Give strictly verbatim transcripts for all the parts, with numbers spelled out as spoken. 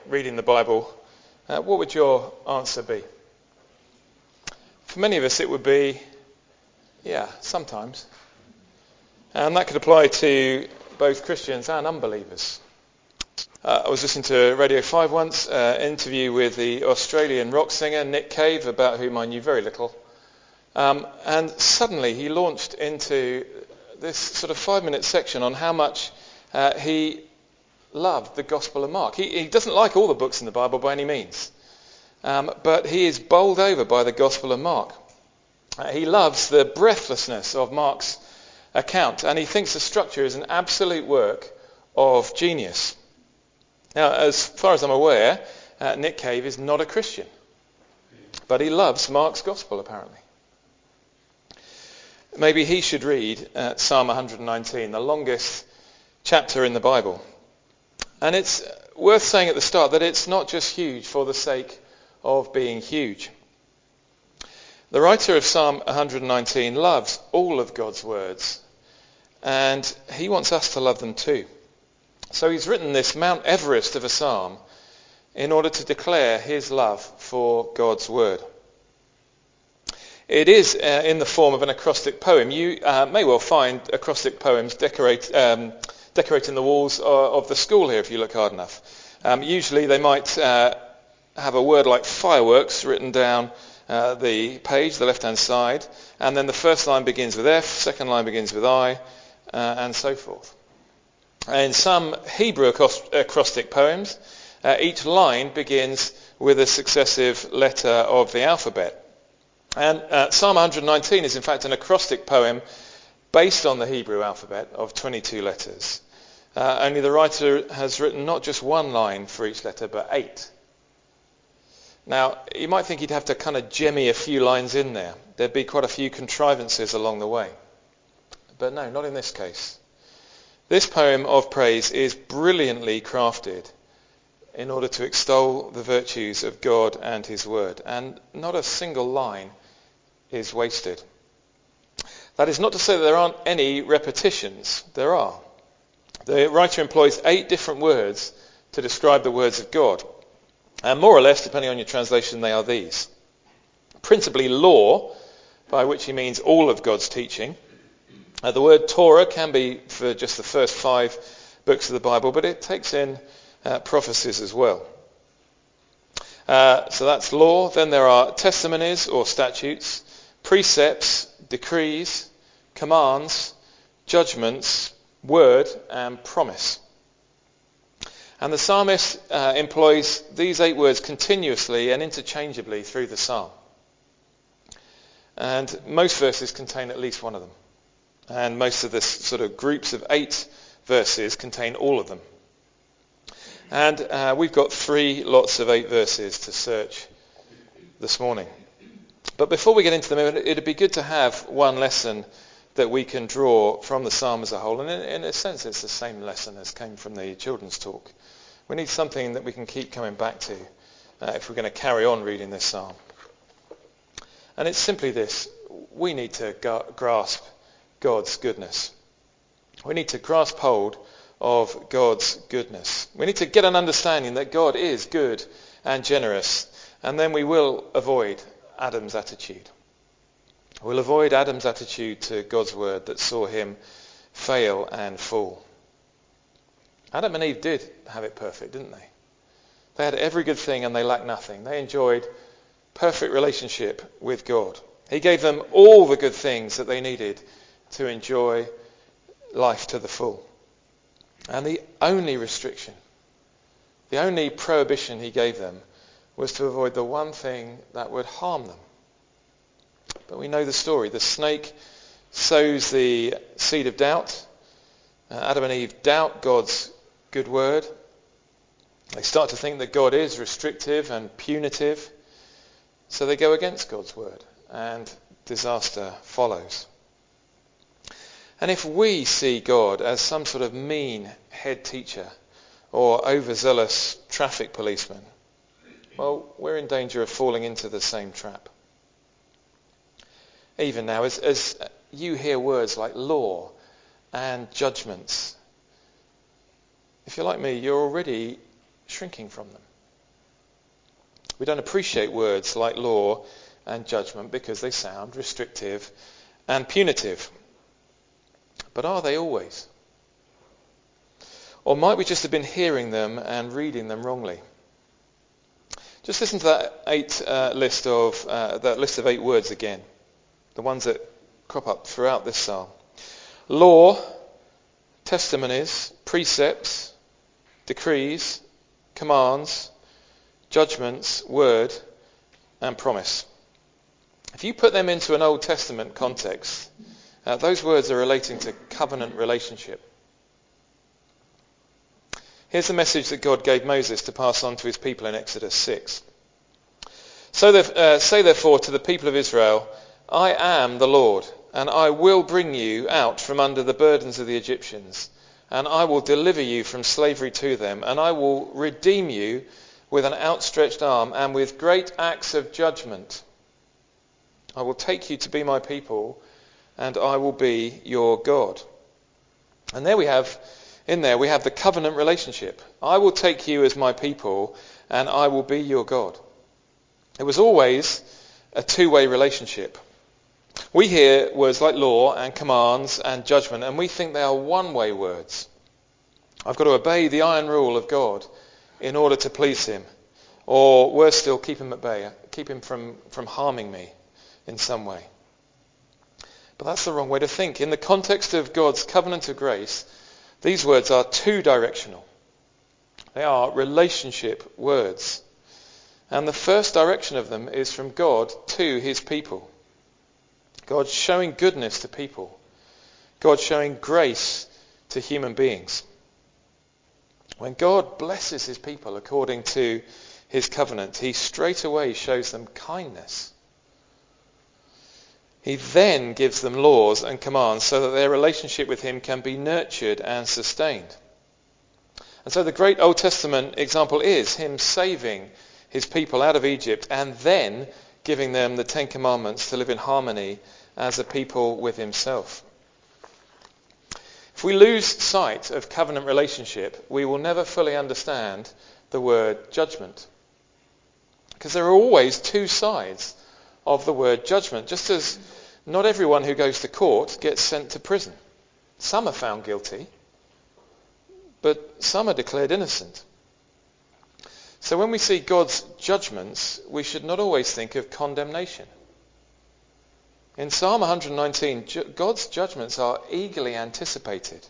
reading the Bible, uh, what would your answer be? For many of us it would be, yeah, sometimes. And that could apply to both Christians and unbelievers. Uh, I was listening to Radio five once, uh, an interview with the Australian rock singer Nick Cave, about whom I knew very little. Um, and suddenly he launched into this sort of five-minute section on how much uh, he loved the Gospel of Mark. He, he doesn't like all the books in the Bible by any means, um, but he is bowled over by the Gospel of Mark. Uh, he loves the breathlessness of Mark's account, and he thinks the structure is an absolute work of genius. Now, as far as I'm aware, uh, Nick Cave is not a Christian, but he loves Mark's Gospel, apparently. Maybe he should read uh, Psalm one nineteen, the longest chapter in the Bible. And it's worth saying at the start that it's not just huge for the sake of being huge. The writer of Psalm one nineteen loves all of God's words, and he wants us to love them too. So he's written this Mount Everest of a psalm in order to declare his love for God's word. It is uh, in the form of an acrostic poem. You uh, may well find acrostic poems decorate, um, decorating the walls of, of the school here if you look hard enough. Um, usually they might uh, have a word like fireworks written down uh, the page, the left-hand side, and then the first line begins with F, second line begins with I, uh, and so forth. In some Hebrew acrostic poems, uh, each line begins with a successive letter of the alphabet. And uh, Psalm one nineteen is in fact an acrostic poem based on the Hebrew alphabet of twenty-two letters. Uh, only the writer has written not just one line for each letter, but eight. Now, you might think he'd have to kind of jemmy a few lines in there. There'd be quite a few contrivances along the way. But no, not in this case. This poem of praise is brilliantly crafted in order to extol the virtues of God and his word, and not a single line is wasted. That is not to say that there aren't any repetitions. There are. The writer employs eight different words to describe the words of God, and more or less, depending on your translation, they are these. Principally law, by which he means all of God's teaching. Uh, the word Torah can be for just the first five books of the Bible, but it takes in uh, prophecies as well. Uh, so that's law. Then there are testimonies or statutes, precepts, decrees, commands, judgments, word, and promise. And the psalmist uh, employs these eight words continuously and interchangeably through the psalm. And most verses contain at least one of them. And most of the sort of groups of eight verses contain all of them. And uh, we've got three lots of eight verses to search this morning. But before we get into them, it'd be good to have one lesson that we can draw from the psalm as a whole. And in, in a sense, it's the same lesson as came from the children's talk. We need something that we can keep coming back to uh, if we're going to carry on reading this psalm. And it's simply this. We need to ga- grasp God's goodness. We need to grasp hold of God's goodness. We need to get an understanding that God is good and generous, and then we will avoid Adam's attitude. We'll avoid Adam's attitude to God's word that saw him fail and fall. Adam and Eve did have it perfect, didn't they? They had every good thing and they lacked nothing. They enjoyed perfect relationship with God. He gave them all the good things that they needed to enjoy life to the full. And the only restriction, the only prohibition he gave them was to avoid the one thing that would harm them. But we know the story. The snake sows the seed of doubt. Uh, Adam and Eve doubt God's good word. They start to think that God is restrictive and punitive. So they go against God's word, and disaster follows. And if we see God as some sort of mean head teacher or overzealous traffic policeman, well, we're in danger of falling into the same trap. Even now, as, as you hear words like law and judgments, if you're like me, you're already shrinking from them. We don't appreciate words like law and judgment because they sound restrictive and punitive. But are they always? Or might we just have been hearing them and reading them wrongly? Just listen to that eight uh, list of uh, that list of eight words again, the ones that crop up throughout this psalm: law, testimonies, precepts, decrees, commands, judgments, word, and promise. If you put them into an Old Testament context, uh, those words are relating to covenant relationship. Here's the message that God gave Moses to pass on to his people in Exodus six. So there, uh, say therefore to the people of Israel, I am the Lord, and I will bring you out from under the burdens of the Egyptians, and I will deliver you from slavery to them, and I will redeem you with an outstretched arm and with great acts of judgment. I will take you to be my people, and I will be your God. And there we have In there we have the covenant relationship. I will take you as my people and I will be your God. It was always a two-way relationship. We hear words like law and commands and judgment and we think they are one-way words. I've got to obey the iron rule of God in order to please him. Or worse still, keep him at bay, keep him from, from harming me in some way. But that's the wrong way to think. In the context of God's covenant of grace, these words are two-directional. They are relationship words. And the first direction of them is from God to his people. God showing goodness to people. God showing grace to human beings. When God blesses his people according to his covenant, he straight away shows them kindness. He then gives them laws and commands so that their relationship with him can be nurtured and sustained. And so the great Old Testament example is him saving his people out of Egypt and then giving them the Ten Commandments to live in harmony as a people with himself. If we lose sight of covenant relationship, we will never fully understand the word judgment. Because there are always two sides of the word judgment, just as not everyone who goes to court gets sent to prison. Some are found guilty, but some are declared innocent. So when we see God's judgments, we should not always think of condemnation. In Psalm one hundred nineteen, God's judgments are eagerly anticipated.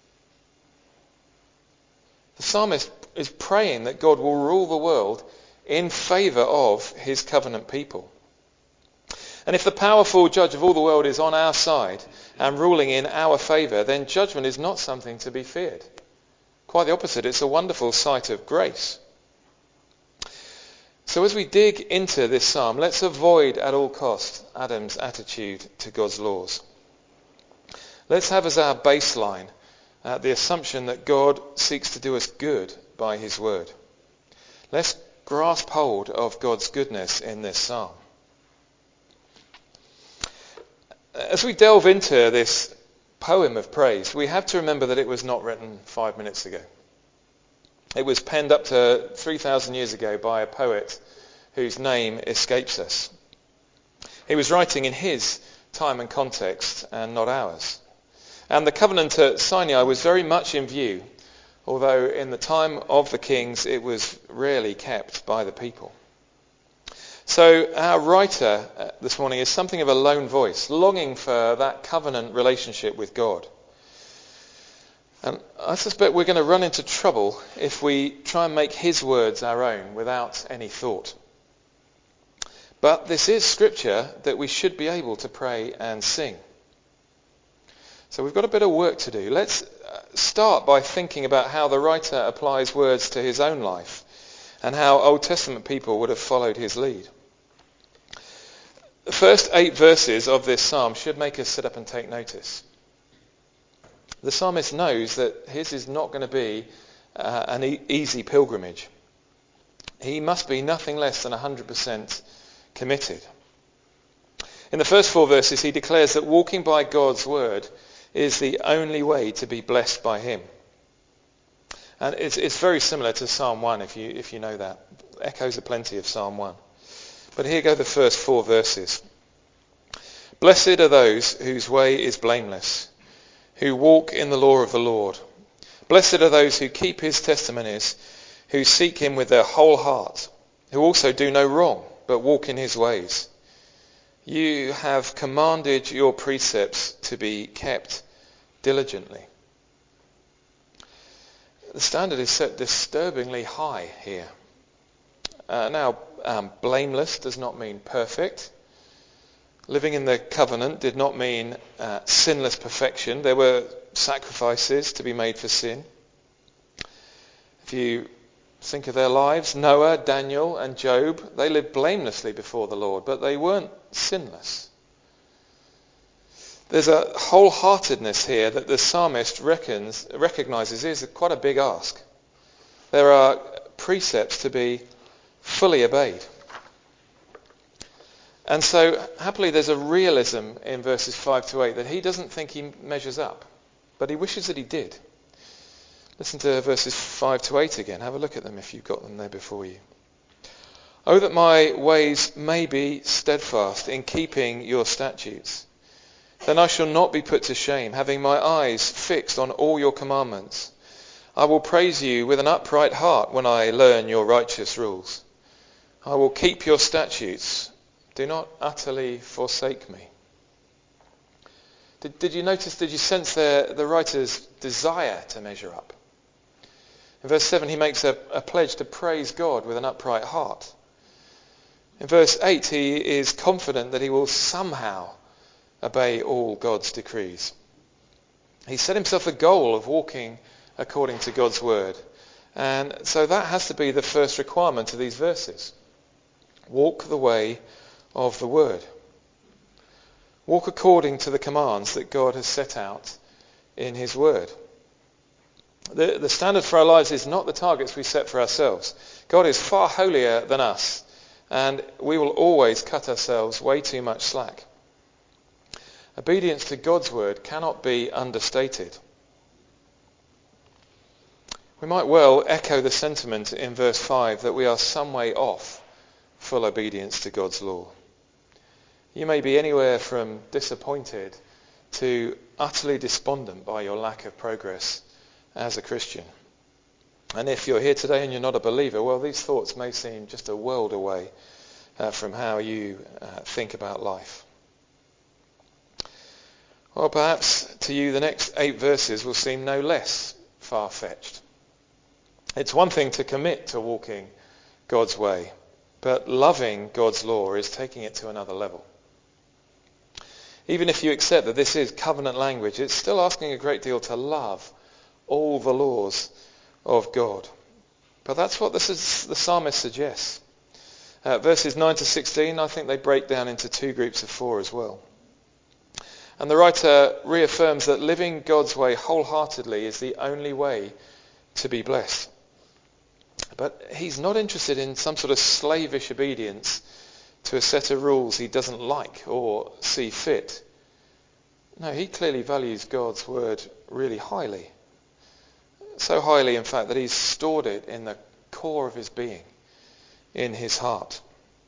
The psalmist is praying that God will rule the world in favour of his covenant people. And if the powerful judge of all the world is on our side and ruling in our favour, then judgment is not something to be feared. Quite the opposite, it's a wonderful sight of grace. So as we dig into this psalm, let's avoid at all costs Adam's attitude to God's laws. Let's have as our baseline uh, the assumption that God seeks to do us good by his word. Let's grasp hold of God's goodness in this psalm. As we delve into this poem of praise, we have to remember that it was not written five minutes ago. It was penned up to three thousand years ago by a poet whose name escapes us. He was writing in his time and context and not ours. And the covenant at Sinai was very much in view, although in the time of the kings it was rarely kept by the people. So our writer this morning is something of a lone voice, longing for that covenant relationship with God. And I suspect we're going to run into trouble if we try and make his words our own without any thought. But this is scripture that we should be able to pray and sing. So we've got a bit of work to do. Let's start by thinking about how the writer applies words to his own life and how Old Testament people would have followed his lead. The first eight verses of this psalm should make us sit up and take notice. The psalmist knows that his is not going to be uh, an e- easy pilgrimage. He must be nothing less than one hundred percent committed. In the first four verses, he declares that walking by God's word is the only way to be blessed by him. And it's, it's very similar to Psalm one, if you if you know that. echoes aplenty of Psalm one. But here go the first four verses. Blessed are those whose way is blameless, who walk in the law of the Lord. Blessed are those who keep his testimonies, who seek him with their whole heart, who also do no wrong, but walk in his ways. You have commanded your precepts to be kept diligently. The standard is set disturbingly high here. Uh, now, um, blameless does not mean perfect. Living in the covenant did not mean uh, sinless perfection. There were sacrifices to be made for sin. If you think of their lives, Noah, Daniel and Job, they lived blamelessly before the Lord, but they weren't sinless. There's a wholeheartedness here that the psalmist reckons, recognizes is quite a big ask. There are precepts to be fully obeyed. And so, happily, there's a realism in verses five to eight that he doesn't think he measures up, but he wishes that he did. Listen to verses five to eight again. Have a look at them if you've got them there before you. Oh, that my ways may be steadfast in keeping your statutes. Then I shall not be put to shame, having my eyes fixed on all your commandments. I will praise you with an upright heart when I learn your righteous rules. I will keep your statutes. Do not utterly forsake me. Did, did you notice, did you sense the, the writer's desire to measure up? In verse seven, he makes a, a pledge to praise God with an upright heart. In verse eight, he is confident that he will somehow obey all God's decrees. He set himself a goal of walking according to God's word. And so that has to be the first requirement of these verses. Walk the way of the word. Walk according to the commands that God has set out in his word. The, the standard for our lives is not the targets we set for ourselves. God is far holier than us, and we will always cut ourselves way too much slack. Obedience to God's word cannot be understated. We might well echo the sentiment in verse five that we are some way off full obedience to God's law. You may be anywhere from disappointed to utterly despondent by your lack of progress as a Christian. And if you're here today and you're not a believer, well, these thoughts may seem just a world away uh, from how you uh, think about life. Well, perhaps to you the next eight verses will seem no less far-fetched. It's one thing to commit to walking God's way, but loving God's law is taking it to another level. Even if you accept that this is covenant language, it's still asking a great deal to love all the laws of God. But that's what this is, the psalmist suggests. Uh, verses nine to sixteen, I think they break down into two groups of four as well. And the writer reaffirms that living God's way wholeheartedly is the only way to be blessed. But he's not interested in some sort of slavish obedience to a set of rules he doesn't like or see fit. No, he clearly values God's word really highly. So highly, in fact, that he's stored it in the core of his being, in his heart.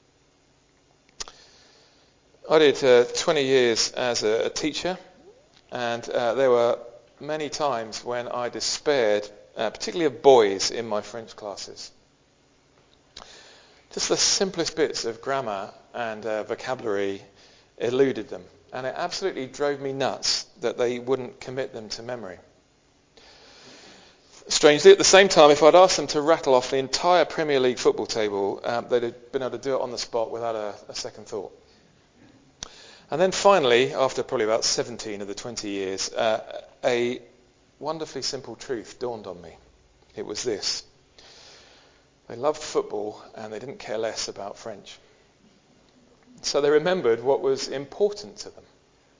I did uh, twenty years as a, a teacher, and uh, there were many times when I despaired, uh, particularly of boys in my French classes. Just the simplest bits of grammar and uh, vocabulary eluded them, and it absolutely drove me nuts that they wouldn't commit them to memory. Strangely, at the same time, if I'd asked them to rattle off the entire Premier League football table, um, they'd have been able to do it on the spot without a, a second thought. And then finally, after probably about seventeen of the twenty years, uh, a wonderfully simple truth dawned on me. It was this. They loved football and they didn't care less about French. So they remembered what was important to them.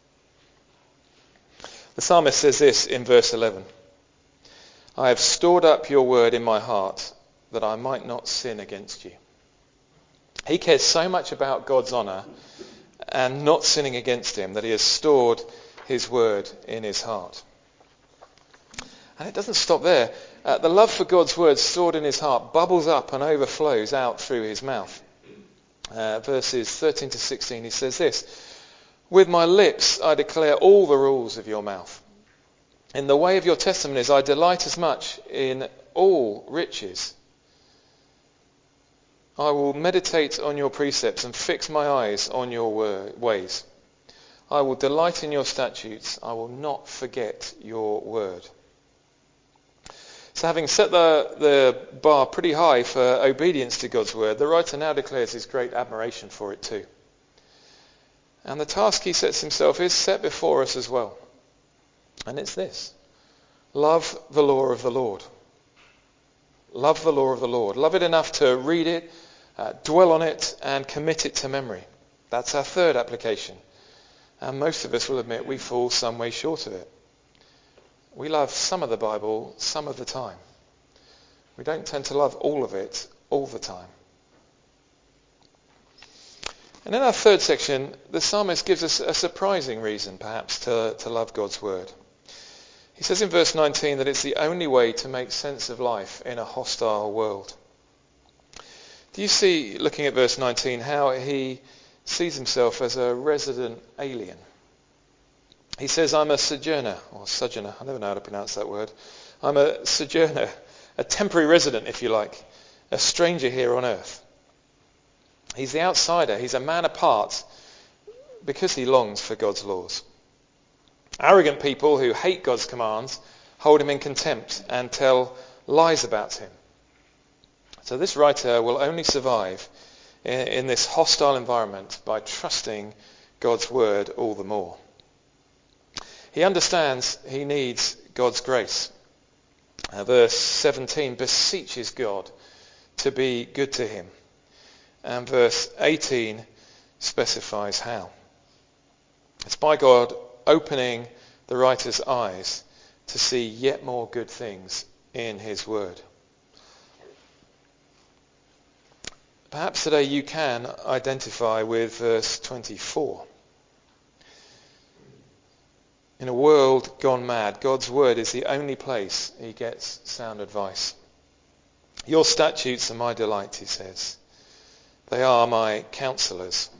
The psalmist says this in verse eleven. I have stored up your word in my heart that I might not sin against you. He cares so much about God's honour and not sinning against him that he has stored his word in his heart. And it doesn't stop there. Uh, the love for God's word stored in his heart bubbles up and overflows out through his mouth. Uh, verses thirteen to sixteen, he says this, "With my lips I declare all the rules of your mouth. In the way of your testimonies I delight as much in all riches. I will meditate on your precepts and fix my eyes on your ways. I will delight in your statutes. I will not forget your word." So having set the, the bar pretty high for obedience to God's word, the writer now declares his great admiration for it too. And the task he sets himself is set before us as well. And it's this: love the law of the Lord. Love the law of the Lord. Love it enough to read it, uh, dwell on it, and commit it to memory. That's our third application. And most of us will admit we fall some way short of it. We love some of the Bible some of the time. We don't tend to love all of it all the time. And in our third section, the psalmist gives us a surprising reason, perhaps, to, to love God's word. He says in verse nineteen that it's the only way to make sense of life in a hostile world. Do you see, looking at verse nineteen, how he sees himself as a resident alien? He says, "I'm a sojourner," or sojourner, I never know how to pronounce that word. I'm a sojourner, a temporary resident, if you like, a stranger here on earth. He's the outsider. He's a man apart because he longs for God's laws. Arrogant people who hate God's commands hold him in contempt and tell lies about him. So this writer will only survive in, in this hostile environment by trusting God's word all the more. He understands he needs God's grace. Uh, verse seventeen beseeches God to be good to him. And verse eighteen specifies how. It's by God opening the writer's eyes to see yet more good things in his word. Perhaps today you can identify with verse twenty-four. In a world gone mad, God's word is the only place he gets sound advice. Your statutes are my delight, he says. They are my counselors.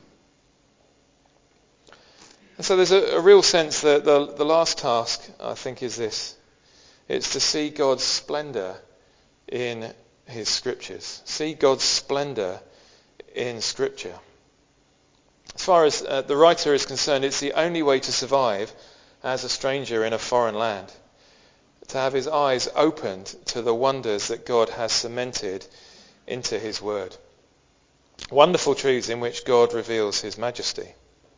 And so there's a, a real sense that the, the last task, I think, is this. It's to see God's splendour in his scriptures. See God's splendour in Scripture. As far as uh, the writer is concerned, it's the only way to survive as a stranger in a foreign land. To have his eyes opened to the wonders that God has cemented into his word. Wonderful truths in which God reveals his majesty.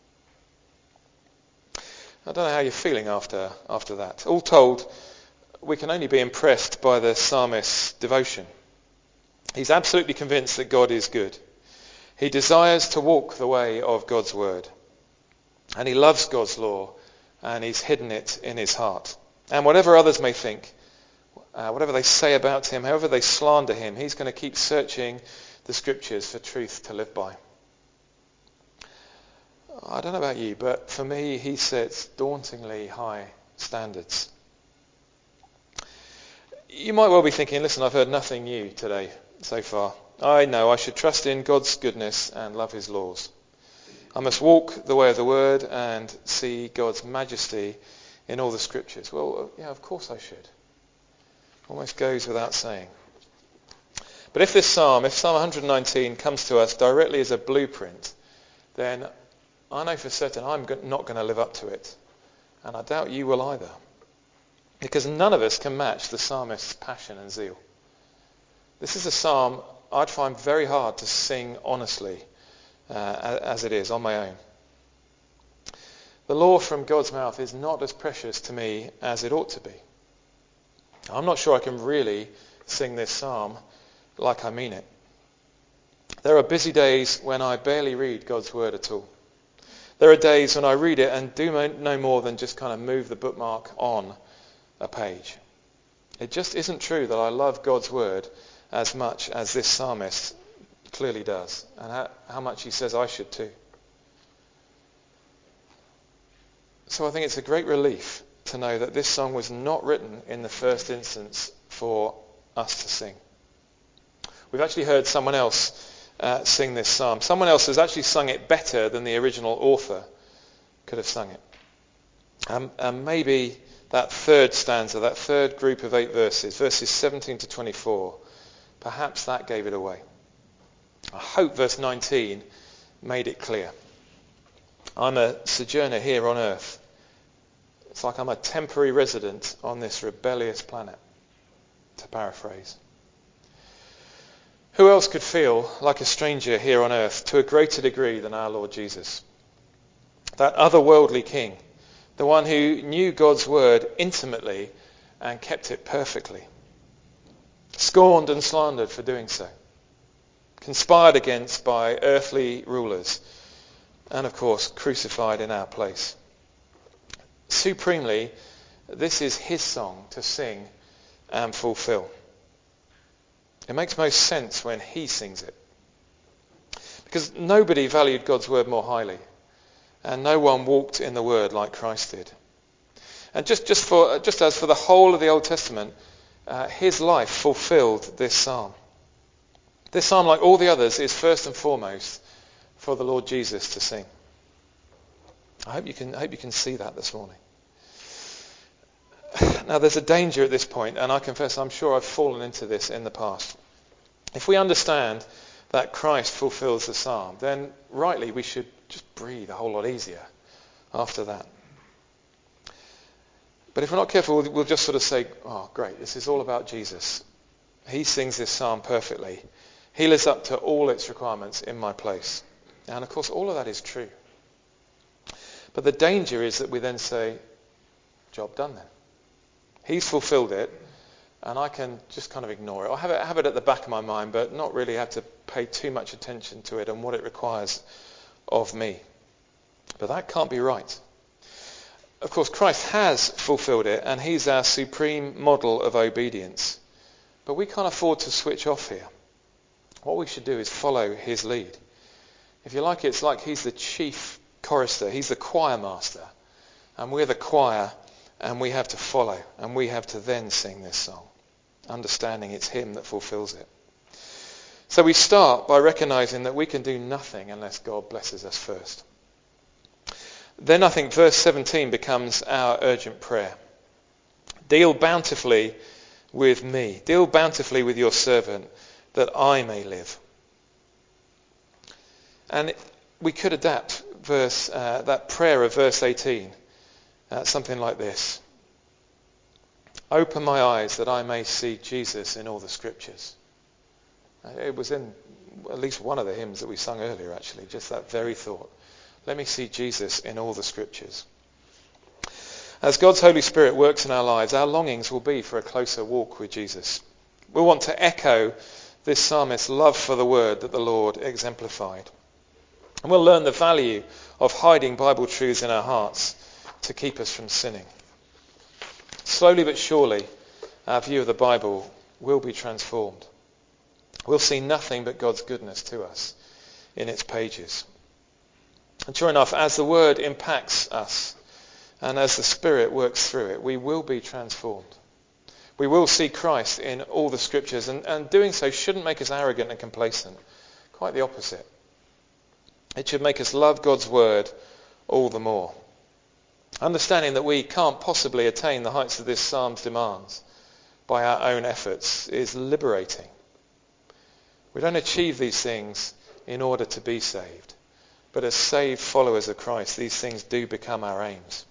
I don't know how you're feeling after, after that. All told, we can only be impressed by the psalmist's devotion. He's absolutely convinced that God is good. He desires to walk the way of God's word. And he loves God's law, and he's hidden it in his heart. And whatever others may think, uh, whatever they say about him, however they slander him, he's going to keep searching the scriptures for truth to live by. I don't know about you, but for me, he sets dauntingly high standards. You might well be thinking, listen, I've heard nothing new today so far. I know I should trust in God's goodness and love his laws. I must walk the way of the word and see God's majesty in all the scriptures. Well, yeah, of course I should. Almost goes without saying. But if this psalm, if Psalm one nineteen comes to us directly as a blueprint, then I know for certain I'm not going to live up to it. And I doubt you will either. Because none of us can match the psalmist's passion and zeal. This is a psalm I'd find very hard to sing honestly uh, as it is on my own. The law from God's mouth is not as precious to me as it ought to be. I'm not sure I can really sing this psalm like I mean it. There are busy days when I barely read God's word at all. There are days when I read it and do no more than just kind of move the bookmark on a page. It just isn't true that I love God's word as much as this psalmist clearly does, and how, how much he says I should too. So I think it's a great relief to know that this song was not written in the first instance for us to sing. We've actually heard someone else uh, sing this psalm. Someone else has actually sung it better than the original author could have sung it. Um, and maybe that third stanza, that third group of eight verses, verses seventeen to twenty-four, perhaps that gave it away. I hope verse nineteen made it clear. I'm a sojourner here on earth. It's like I'm a temporary resident on this rebellious planet, to paraphrase. Who else could feel like a stranger here on earth to a greater degree than our Lord Jesus? That otherworldly King, the one who knew God's word intimately and kept it perfectly. Scorned and slandered for doing so. Conspired against by earthly rulers. And of course, crucified in our place. Supremely, this is his song to sing and fulfill. It makes most sense when he sings it. Because nobody valued God's word more highly. And no one walked in the word like Christ did. And just, just, for, just as for the whole of the Old Testament, uh, his life fulfilled this psalm. This psalm, like all the others, is first and foremost for the Lord Jesus to sing. I hope you can, I hope you can see that this morning. Now there's a danger at this point, and I confess I'm sure I've fallen into this in the past. If we understand that Christ fulfills the psalm, then rightly we should just breathe a whole lot easier after that. But if we're not careful, we'll, we'll just sort of say, oh great, this is all about Jesus. He sings this psalm perfectly. He lives up to all its requirements in my place. And of course all of that is true. But the danger is that we then say, job done then. He's fulfilled it, and I can just kind of ignore it. I have it, have it at the back of my mind, but not really have to pay too much attention to it and what it requires of me. But that can't be right. Of course, Christ has fulfilled it, and he's our supreme model of obedience. But we can't afford to switch off here. What we should do is follow his lead. If you like, it's like he's the chief chorister. He's the choir master. And we're the choir, and we have to follow. And we have to then sing this song, understanding it's him that fulfills it. So we start by recognizing that we can do nothing unless God blesses us first. Then I think verse seventeen becomes our urgent prayer. Deal bountifully with me. Deal bountifully with your servant, that I may live. And we could adapt verse uh, that prayer of verse eighteen, uh, something like this. Open my eyes that I may see Jesus in all the scriptures. It was in at least one of the hymns that we sung earlier, actually, just that very thought. Let me see Jesus in all the scriptures. As God's Holy Spirit works in our lives, our longings will be for a closer walk with Jesus. We'll want to echo this psalmist's love for the word that the Lord exemplified. And we'll learn the value of hiding Bible truths in our hearts to keep us from sinning. Slowly but surely, our view of the Bible will be transformed. We'll see nothing but God's goodness to us in its pages. And sure enough, as the word impacts us and as the Spirit works through it, we will be transformed. We will see Christ in all the scriptures, and, and doing so shouldn't make us arrogant and complacent. Quite the opposite. It should make us love God's word all the more. Understanding that we can't possibly attain the heights of this psalm's demands by our own efforts is liberating. We don't achieve these things in order to be saved. But as saved followers of Christ, these things do become our aims.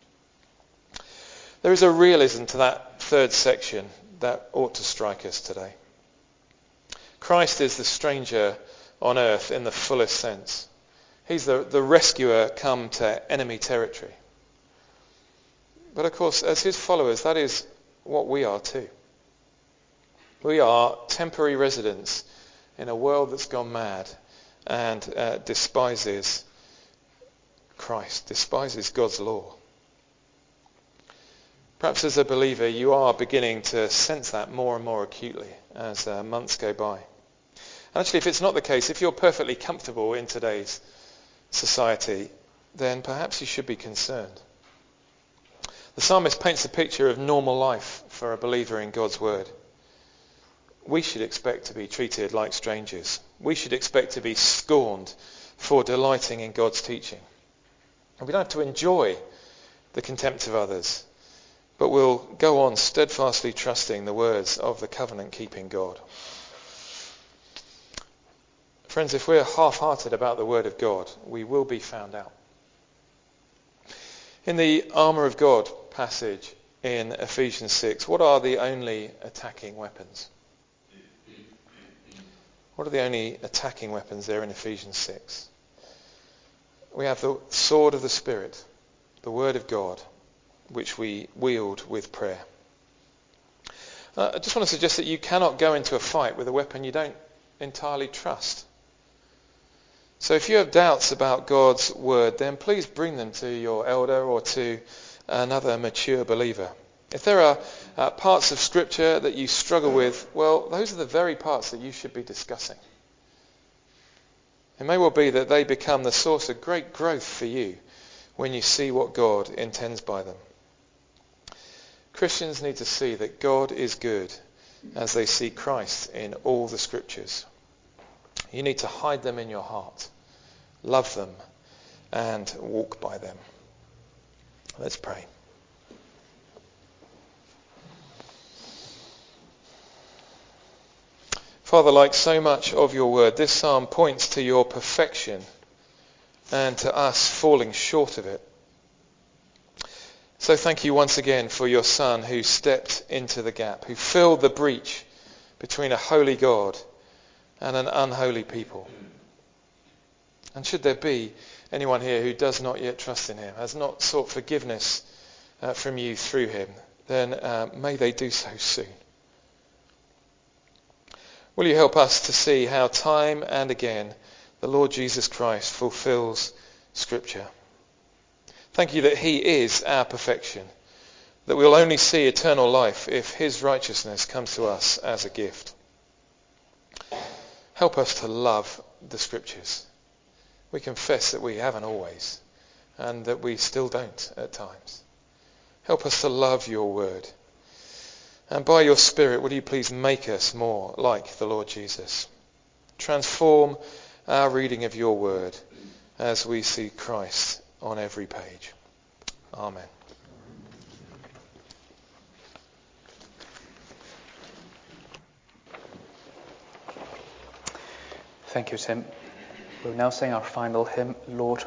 There is a realism to that third section that ought to strike us today. Christ is the stranger on earth in the fullest sense. He's the, the rescuer come to enemy territory. But of course, as his followers, that is what we are too. We are temporary residents in a world that's gone mad and uh, despises Christ, despises God's law. Perhaps as a believer you are beginning to sense that more and more acutely as uh, months go by. And actually, if it's not the case, if you're perfectly comfortable in today's society, then perhaps you should be concerned. The psalmist paints a picture of normal life for a believer in God's word. we should expect to be treated like strangers. We should expect to be scorned for delighting in God's teaching. And we don't have to enjoy the contempt of others, but we'll go on steadfastly trusting the words of the covenant-keeping God. Friends, if we're half-hearted about the word of God, we will be found out. In the armour of God passage in Ephesians six, what are the only attacking weapons? What are the only attacking weapons there in Ephesians six? We have the sword of the Spirit, the word of God, which we wield with prayer. Uh, I just want to suggest that you cannot go into a fight with a weapon you don't entirely trust. So if you have doubts about God's word, then please bring them to your elder or to another mature believer. If there are uh, parts of Scripture that you struggle with, well, those are the very parts that you should be discussing. It may well be that they become the source of great growth for you when you see what God intends by them. Christians need to see that God is good as they see Christ in all the Scriptures. You need to hide them in your heart, love them, and walk by them. Let's pray. Father, like so much of your word, this psalm points to your perfection and to us falling short of it. So thank you once again for your Son who stepped into the gap, who filled the breach between a holy God and an unholy people. And should there be anyone here who does not yet trust in him, has not sought forgiveness uh, from you through him, then uh, may they do so soon. Will you help us to see how time and again the Lord Jesus Christ fulfills Scripture? Thank you that he is our perfection, that we'll only see eternal life if his righteousness comes to us as a gift. Help us to love the Scriptures. We confess that we haven't always, and that we still don't at times. Help us to love your word. And by your Spirit, will you please make us more like the Lord Jesus? Transform our reading of your word as we see Christ on every page. Amen. Thank you, Tim. We'll now sing our final hymn, Lord,